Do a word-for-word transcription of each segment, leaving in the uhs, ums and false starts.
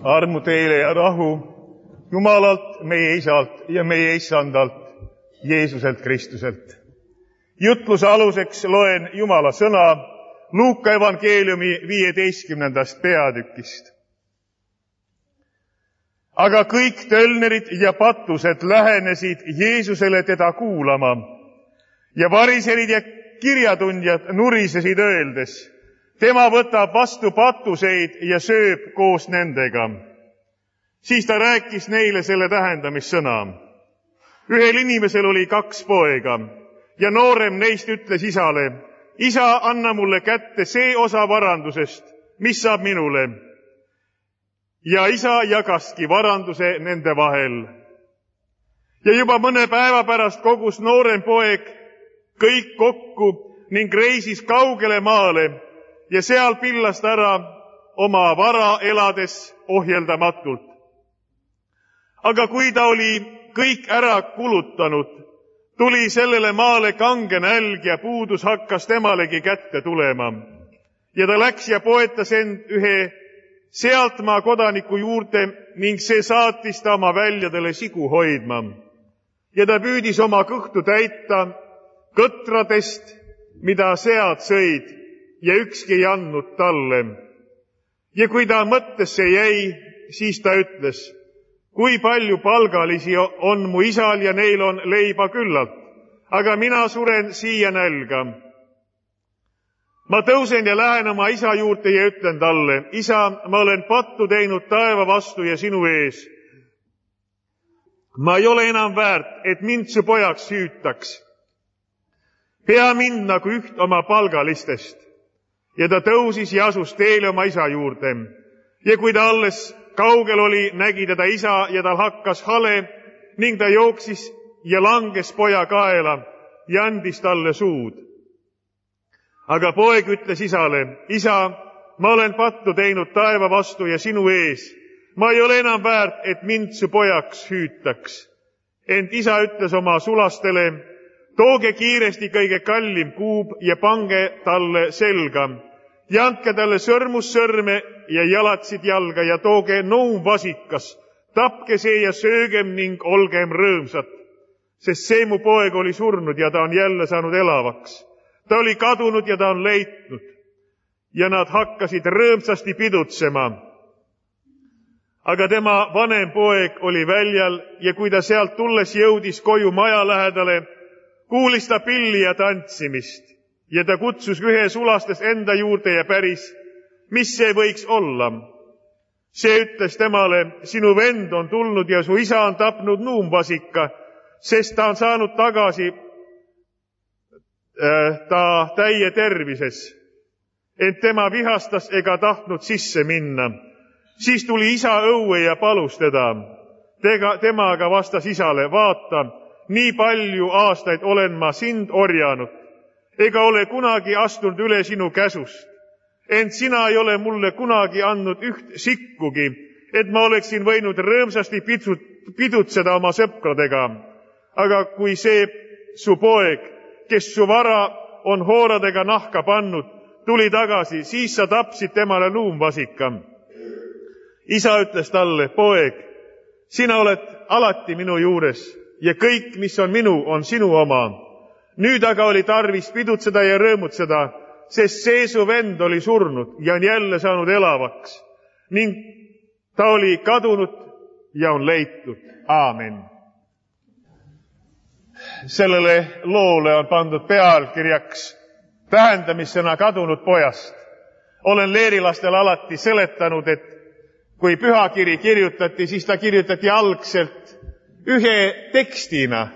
Armu teile ja rahu Jumalalt, meie Isalt ja meie Issandalt, Jeesuselt Kristuselt. Jutluse aluseks loen Jumala sõna Luuka evangeeliumi viieteistkümnendast peatükist. Aga kõik tölnerid ja patused lähenesid Jeesusele teda kuulama ja variserid ja kirjatundjad nurisesid öeldes, tema võtab vastu patuseid ja sööb koos nendega. Siis ta rääkis neile selle tähendamissõna. Ühel inimesel oli kaks poega ja noorem neist ütles isale, isa, anna mulle kätte see osa varandusest, mis saab minule. Ja isa jagaski varanduse nende vahel. Ja juba mõne päeva pärast kogus noorem poeg kõik kokku ning reisis kaugele maale ja seal pillas ta ära oma vara elades ohjeldamatult. Aga kui ta oli kõik ära kulutanud, tuli sellele maale kange nälg ja puudus hakkas temalegi kätte tulema. Ja ta läks ja poetas end ühe sealtmaa kodaniku juurde ning see saatis ta oma väljadele sigu hoidma. Ja ta püüdis oma kõhtu täita kõtradest, mida sead sõid, ja ükski ei andnud talle. Ja kui ta mõttesse jäi, siis ta ütles, kui palju palgalisi on mu isal ja neil on leiba küllalt, aga mina suren siia nälga. Ma tõusen ja lähen oma isa juurde ja ütlen talle, isa, ma olen pattu teinud taeva vastu ja sinu ees. Ma ei ole enam väärt, et mind su pojaks hüütaks. Pea mind nagu üht oma palgalistest. Ja ta tõusis ja asus teele oma isa juurde. Ja kui ta alles kaugel oli, nägi teda isa ja tal hakkas hale ning ta jooksis ja langes poja kaela ja andis talle suud. Aga poeg ütles isale, isa, ma olen pattu teinud taeva vastu ja sinu ees. Ma ei ole enam väärt, et mind su pojaks hüütaks. Ent isa ütles oma sulastele, tooge kiiresti kõige kallim kuub ja pange talle selga ja andke talle sõrmussõrme ja jalatsid jalga ja tooge noumvasikas, tapke see ja söögem ning olgem rõõmsad, sest see mu poeg oli surnud ja ta on jälle saanud elavaks. Ta oli kadunud ja ta on leitnud ja nad hakkasid rõõmsasti pidutsema. Aga tema vanem poeg oli väljal ja kui ta sealt tulles jõudis koju maja lähedale, kuulis ta pilli ja tantsimist ja ta kutsus ühe sulastest enda juurde ja päris, mis see võiks olla. See ütles temale, sinu vend on tulnud ja su isa on tapnud nuumvasika, sest ta on saanud tagasi äh, ta täie tervises. Ent tema vihastas ega tahtnud sisse minna. Siis tuli isa õue ja palus teda. Tega, tema aga vastas isale, vaata, nii palju aastaid olen ma sind orjanud, ega ole kunagi astunud üle sinu käsust. Ent sina ei ole mulle kunagi andnud üht sikkugi, et ma oleksin võinud rõõmsasti pidutseda oma sõpradega. Aga kui see su poeg, kes su vara on hooradega nahka pannud, tuli tagasi, siis sa tapsid temale nuumvasika. Isa ütles talle, poeg, sina oled alati minu juures ja kõik, mis on minu, on sinu oma. Nüüd aga oli tarvis pidutseda ja rõõmutseda, sest see su vend oli surnud ja on jälle saanud elavaks ning ta oli kadunud ja on leitud. Aamen. Sellele loole on pandud pealkirjaks tähendamissõna kadunud pojast. Olen leerilastel alati seletanud, et kui pühakiri kirjutati, siis ta kirjutati algselt ühe tekstina.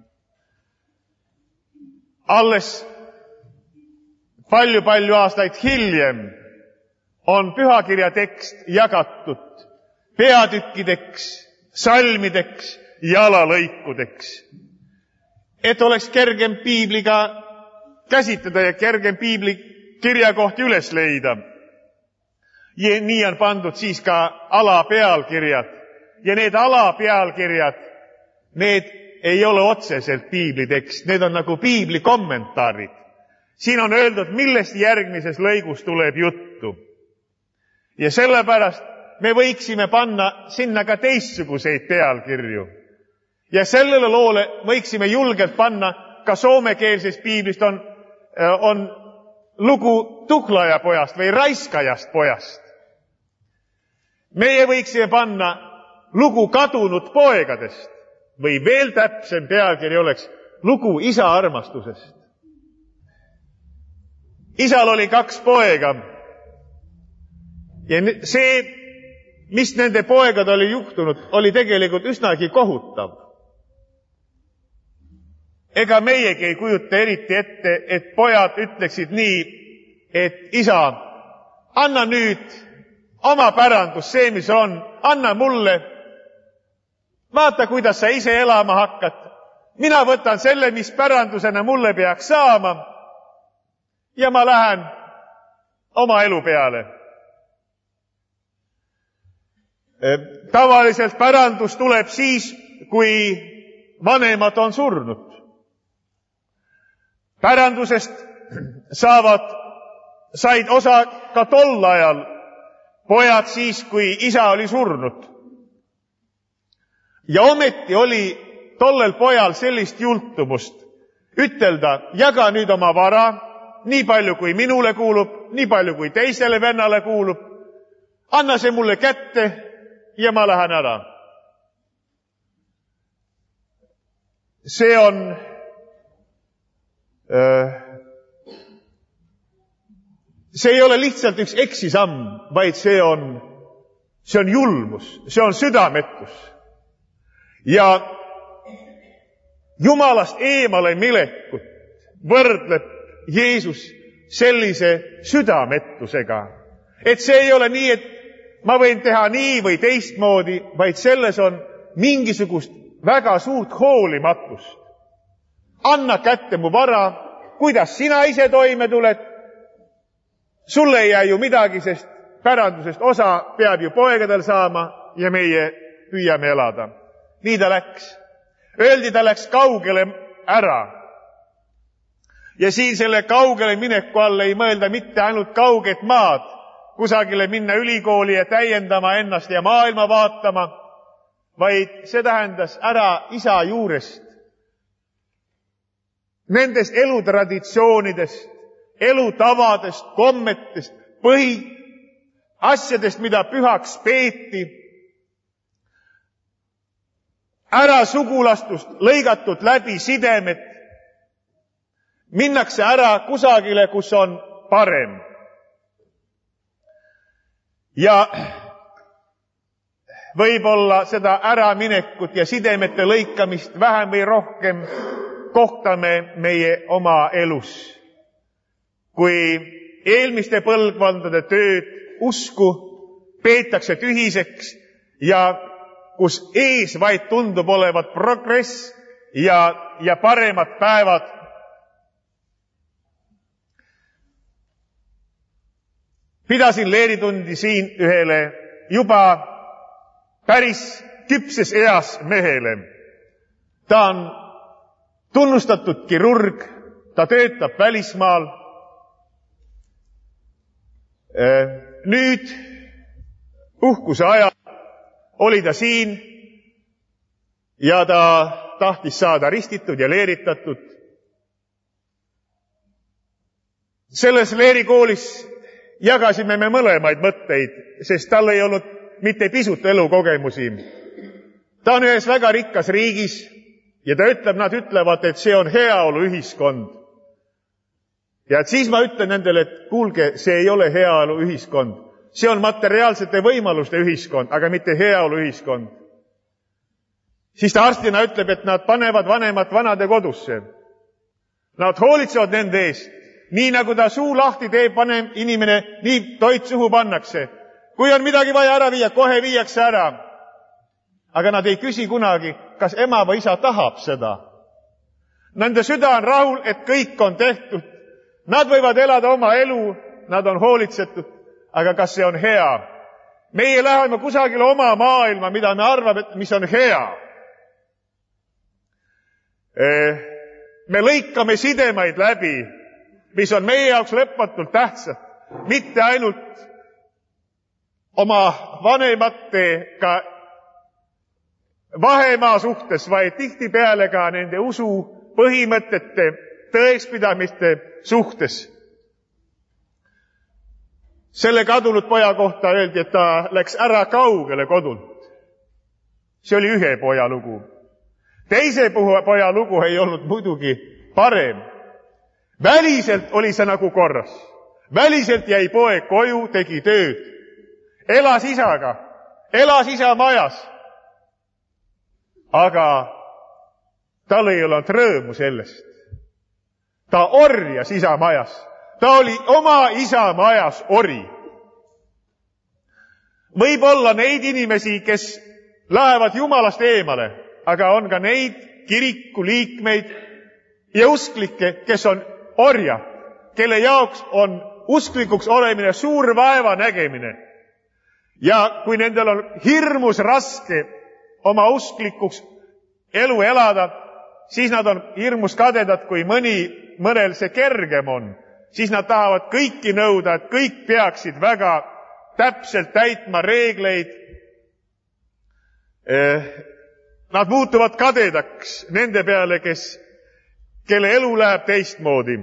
Alles palju-palju aastaid hiljem on pühakirja tekst jagatud peatükkideks, salmideks ja alalõikudeks. Et oleks kergem piibliga käsitleda ja kergem piibli kirjakohti üles leida. Ja nii on pandud siis ka alapealkirjad. Ja need alapealkirjad, need ei ole otseselt piiblitekst, need on nagu piibli kommentaarid. Siin on öeldud, millest järgmises lõigus tuleb juttu. Ja sellepärast me võiksime panna sinna ka teistsuguseid pealkirju. Ja sellele loole võiksime julgelt panna, ka soomekeelsest piiblist on, on lugu tuhlaja pojast või raiskajast pojast. Meie võiksime panna lugu kadunud poegadest või veel täpsem pealkiri oleks lugu isa armastusest. Isal oli kaks poega ja see, mis nende poegad oli juhtunud, oli tegelikult üsnagi kohutav. Ega meiegi ei kujuta eriti ette, et pojad ütleksid nii, et isa, anna nüüd oma pärandus, see, mis on, anna mulle. Vaata, kuidas sa ise elama hakkad. Mina võtan selle, mis pärandusena mulle peaks saama ja ma lähen oma elu peale. Tavaliselt pärandus tuleb siis, kui vanemad on surnud. Pärandusest saavad, said osa ka tol ajal pojad siis, kui isa oli surnud. Ja ometi oli tollel pojal sellist jultumust ütelda, jaga nüüd oma vara, nii palju kui minule kuulub, nii palju kui teisele vennale kuulub, anna see mulle kätte ja ma lähen ära. See on see ei ole lihtsalt üks eksisamm, vaid see on, see on julmus, see on südametus. Ja Jumalast eemale milekut võrdleb Jeesus sellise südametusega. Et see ei ole nii, et ma võin teha nii või teistmoodi, vaid selles on mingisugust väga suurt hoolimatust. Anna kätte mu vara, kuidas sina ise toime tuled. Sulle ei jää ju midagi, sest pärandusest osa peab ju poegadel saama ja meie püüame elada. Nii ta läks. Öeldi, ta läks kaugele ära. Ja siin selle kaugele mineku all ei mõelda mitte ainult kauget maad, kusagile minna ülikooli ja täiendama ennast ja maailma vaatama, vaid see tähendas ära isa juurest. Nendest elutraditsioonidest, elutavadest, kommetest, põhi asjadest, mida pühaks peeti, ära sugulastust, lõigatud läbi sidemed, minnakse ära kusagile, kus on parem. Ja võib-olla seda äraminekut ja sidemete lõikamist vähem või rohkem kohtame meie oma elus. Kui eelmiste põlvkondade tööd, usku peetakse tühiseks ja kus ees vaid tundub olevat progress ja, ja paremad päevad. Pidasin leeritundi siin ühele juba päris küpses eas mehele. Ta on tunnustatud kirurg, ta töötab välismaal. Nüüd uhkuse ajal oli ta siin ja ta tahtis saada ristitud ja leeritatud. Selles leerikoolis jagasime me mõlemaid mõtteid, sest tal ei olnud mitte pisut elukogemusi. Ta on ühes väga rikkas riigis ja ta ütleb, nad ütlevad, et see on heaoluühiskond. Ja et siis ma ütlen nendele, et kuulge, see ei ole heaoluühiskond. See on materiaalsete võimaluste ühiskond, aga mitte heaoluühiskond. Siis ta arstina ütleb, et nad panevad vanemat vanade kodusse. Nad hoolitsevad nende eest. Nii nagu ta suu lahti teeb vanem inimene, nii toit suhu pannakse. Kui on midagi vaja ära viia, kohe viiakse ära. Aga nad ei küsi kunagi, kas ema või isa tahab seda. Nende süda on rahul, et kõik on tehtud. Nad võivad elada oma elu, nad on hoolitsetud, aga kas see on hea? Meie läheme kusagile oma maailma, mida me arvame, mis on hea. Me lõikame sidemaid läbi, mis on meie jaoks lõpmatult tähtsad. Mitte ainult oma vanematega vahemaa suhtes, vaid tihtipeale ka nende usu põhimõtete, tõekspidamiste suhtes. Selle kadunud poja kohta öeldi, et ta läks ära kaugele kodult. See oli ühe poja lugu. Teise poja lugu ei olnud muidugi parem. Väliselt oli see nagu korras. Väliselt jäi poeg koju, tegi tööd. Elas isaga, elas isa majas. Aga tal ei olnud rõõmu sellest. Ta orjas isa majas. Ta oli oma isa majas ori. Võib olla neid inimesi, kes lähevad Jumalast eemale, aga on ka neid kiriku liikmeid ja usklikke, kes on orjad, kelle jaoks on usklikuks olemine suur vaeva nägemine. Ja kui nendel on hirmus raske oma usklikuks elu elada, siis nad on hirmus kadedad, kui mõni, mõnel see kergem on. Siis nad tahavad kõiki nõuda, et kõik peaksid väga täpselt täitma reegleid. Nad muutuvad kadedaks nende peale, kes, kelle elu läheb teistmoodi.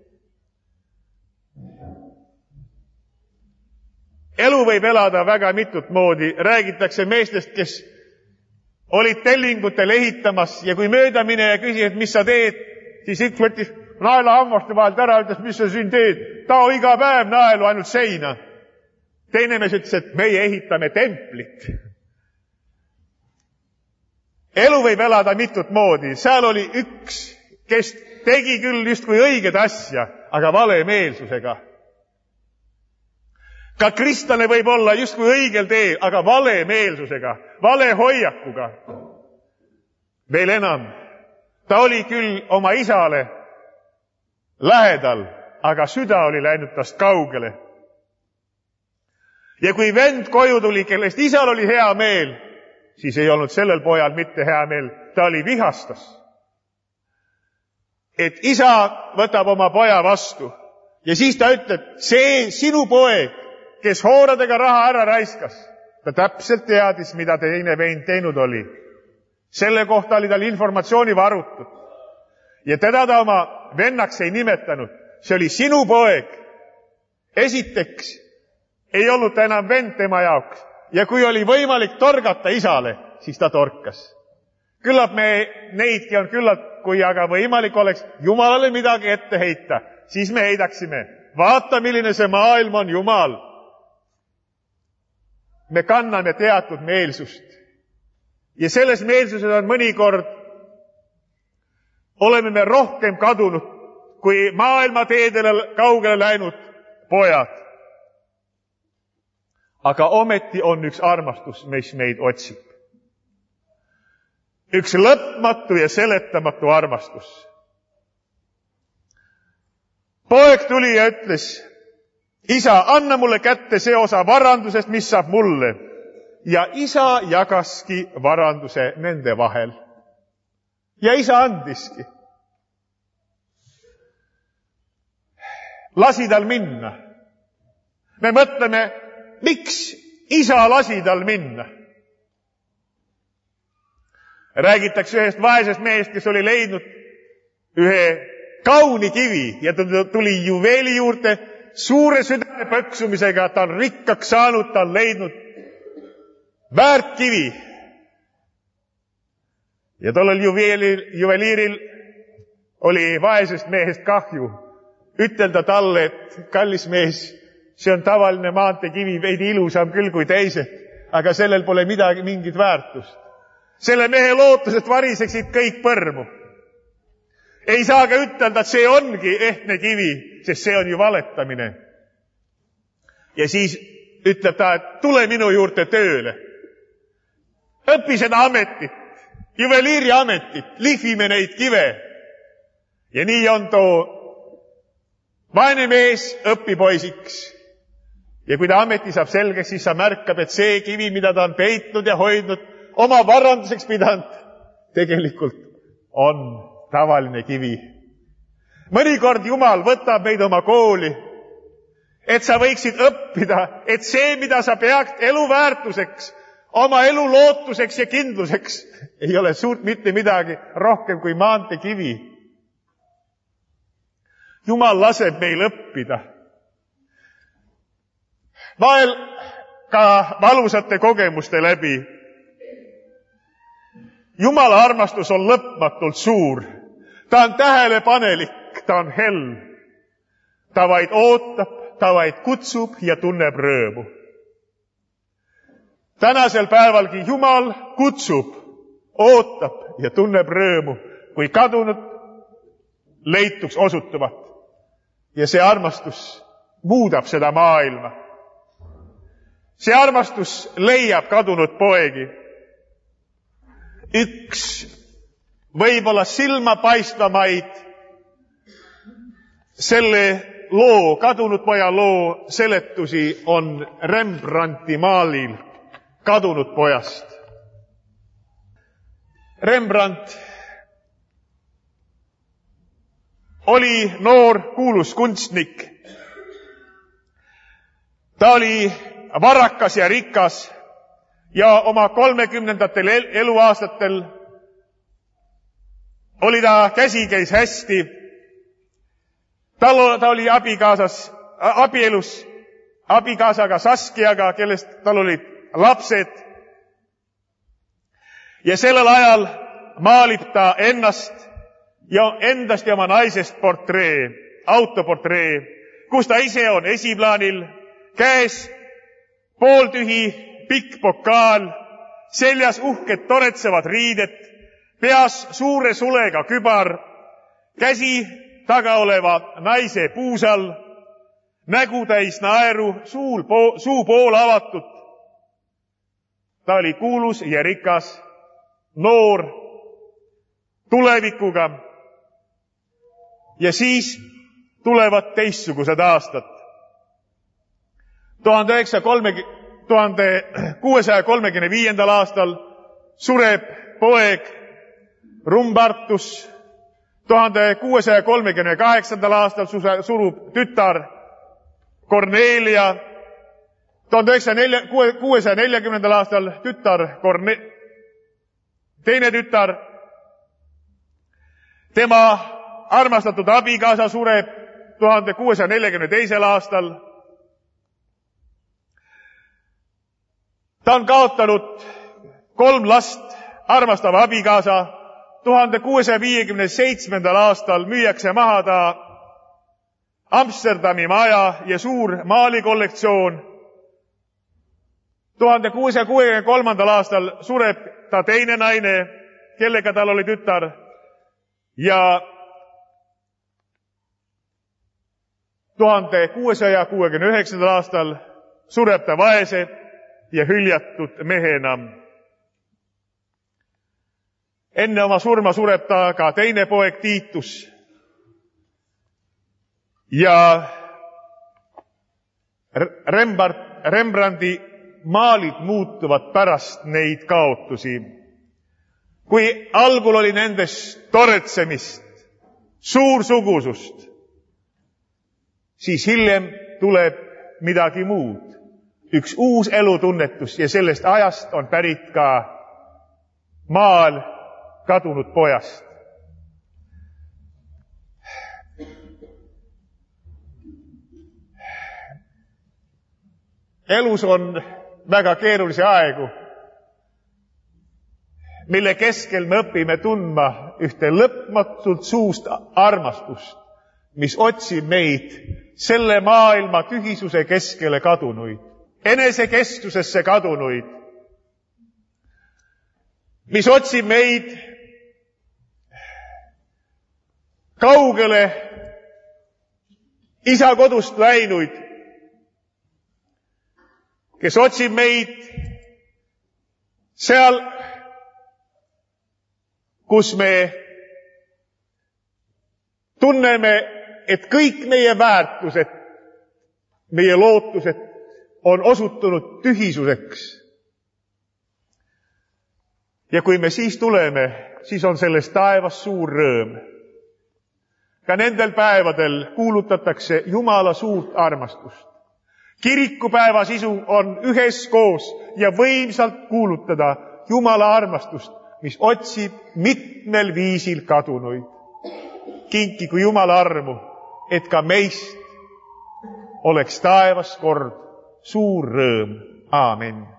Elu võib elada väga mitut moodi. Räägitakse meestest, kes olid tellingutel ehitamas ja kui mööda mine ja küsis, et mis sa teed, siis üks võttis naela hammaste vahelt ära, ütles, mis sa siin teed. Tao iga päev naelu ainult seina. Teine mees ütles, et meie ehitame templit. Elu võib elada mitut moodi. Seal oli üks, kes tegi küll justkui õiget asja, aga vale meelsusega. Ka kristlane võib olla justkui õigel teel, aga vale meelsusega, vale hoiakuga. Veel enam, ta oli küll oma isale lähedal, aga süda oli läinud tast kaugele. Ja kui vend koju tuli, kellest isal oli hea meel, siis ei olnud sellel pojal mitte hea meel, ta oli vihastas. Et isa võtab oma poja vastu ja siis ta ütleb, see sinu poeg, kes hooradega raha ära raiskas, ta täpselt teadis, mida teine vend teinud oli. Selle kohta oli tal informatsiooni varutud. Ja teda ta oma vennaks ei nimetanud. See oli sinu poeg. Esiteks ei olnud ta enam vend tema jaoks. Ja kui oli võimalik torgata isale, siis ta torkas. Küllap me neidki on küllalt, kui aga võimalik oleks Jumalale midagi ette heita, siis me heidaksime. Vaata, milline see maailm on, Jumal. Me kanname teatud meelsust. Ja selles meelsuses on mõnikord oleme me rohkem kadunud kui maailma teedele kaugele läinud pojad. Aga ometi on üks armastus, mis meid otsib. Üks lõpmatu ja seletamatu armastus. Poeg tuli ja ütles, isa, anna mulle kätte see osa varandusest, mis saab mulle. Ja isa jagaski varanduse nende vahel. Ja isa andiski. Lasi tal minna. Me mõtleme, miks isa lasi tal minna? Räägitakse ühest vaesest mehest, kes oli leidnud ühe kauni kivi ja tuli juveeli juurde suure südame pöksumisega, ta on rikkaks saanud, ta on leidnud väärt kivi. Ja tollel juveelil, juveliiril oli vaesest mehest kahju. Ütelda talle, et kallis mees, see on tavaline maanteekivi, veidi ilusam küll kui teised, aga sellel pole midagi, mingit väärtust. Selle mehe lootused variseksid kõik põrmu. Ei saa ka ütelda, et see ongi ehtne kivi, sest see on ju valetamine. Ja siis ütleb ta, et tule minu juurde tööle. Õpi seda ametit, juveliiri ametit, lihvime neid kive. Ja nii on too vaene mees õpipoisiks. Ja kui ta ameti saab selgeks, siis sa märkab, et see kivi, mida ta on peitnud ja hoidnud, oma varanduseks pidanud, tegelikult on tavaline kivi. Mõnikord Jumal võtab meid oma kooli, et sa võiksid õppida, et see, mida sa pead eluväärtuseks, oma elu lootuseks ja kindluseks, ei ole suurt mitte midagi rohkem kui maanteekivi. Jumal laseb meil õppida. Vahel ka valusate kogemuste läbi. Jumala armastus on lõpmatult suur. Ta on tähelepanelik, ta on hell. Ta vaid ootab, ta vaid kutsub ja tunneb rõõmu. Tänasel päevalgi Jumal kutsub, ootab ja tunneb rõõmu, kui kadunud leituks osutuvat. Ja see armastus muudab seda maailma. See armastus leiab kadunud poegi. Üks võib-olla silmapaistvamaid selle loo, kadunud poja loo seletusi on Rembrandti maalil kadunud pojast. Rembrandt oli noor kuulus kunstnik. Ta oli varakas ja rikas ja oma kolmekümnendatel eluaastatel oli ta käsikäis hästi. Ta oli abikaasas, abielus abikaasaga Saskiaga, kellest tal olid lapsed. Ja sellel ajal maalib ta ennast ja endast ja oma naisest portree, autoportree, kus ta ise on esiplaanil, käes pooltühi pikk pokaal, seljas uhked toretsevad riided, peas suure sulega kübar, käsi taga oleva naise puusal, nägu täis naeru, suu, suu pool avatud. Ta oli kuulus ja rikas, noor, tulevikuga. Ja siis tulevad teistsugused aastad. tuhande kuuesaja kolmekümne viiendal aastal sureb poeg Rumbartus. tuhande kuuesaja kolmekümne kaheksandal aastal surub tütar Kornelia. tuhande kuuesaja neljakümnendal aastal tütar Korne... teine tütar. Tema armastatud abikaasa sureb tuhande kuuesaja neljakümne teisel aastal. Ta on kaotanud kolm last, armastav abikaasa. tuhande kuuesaja viiekümne seitsmendal aastal müüakse maha ta Amsterdami maja ja suur maalikollektsioon. tuhande kuuesaja kuuekümne kolmandal aastal sureb ta teine naine, kellega tal oli tütar. Ja tuhande kuuesaja kuuekümne üheksandal aastal sureb ta vaese ja hüljatud mehena. Enne oma surma sureb ta ka teine poeg Tiitus. Ja Rembrandt, Rembrandti maalid muutuvad pärast neid kaotusi. Kui algul oli nendes toretsemist, suursugusust, siis hiljem tuleb midagi muud. Üks uus elutunnetus ja sellest ajast on pärit ka maal kadunud pojast. Elus on väga keerulisi aegu, mille keskel me õpime tundma ühte lõpmatult suust armastust, mis otsib meid selle maailma tühisuse keskele kadunuid, enesekeskusesse kadunuid, mis otsib meid kaugele isa kodust läinuid, kes otsib meid seal, kus me tunneme, et kõik meie väärtused, meie lootused on osutunud tühisuseks. Ja kui me siis tuleme, siis on selles taevas suur rõõm. Ka nendel päevadel kuulutatakse Jumala suurt armastust. Kirikupäeva sisu on üheskoos ja võimsalt kuulutada Jumala armastust, mis otsib mitmel viisil kadunuid. Kinkigu Jumala armu, et ka meist oleks taevas kord suur rõõm. Aamen.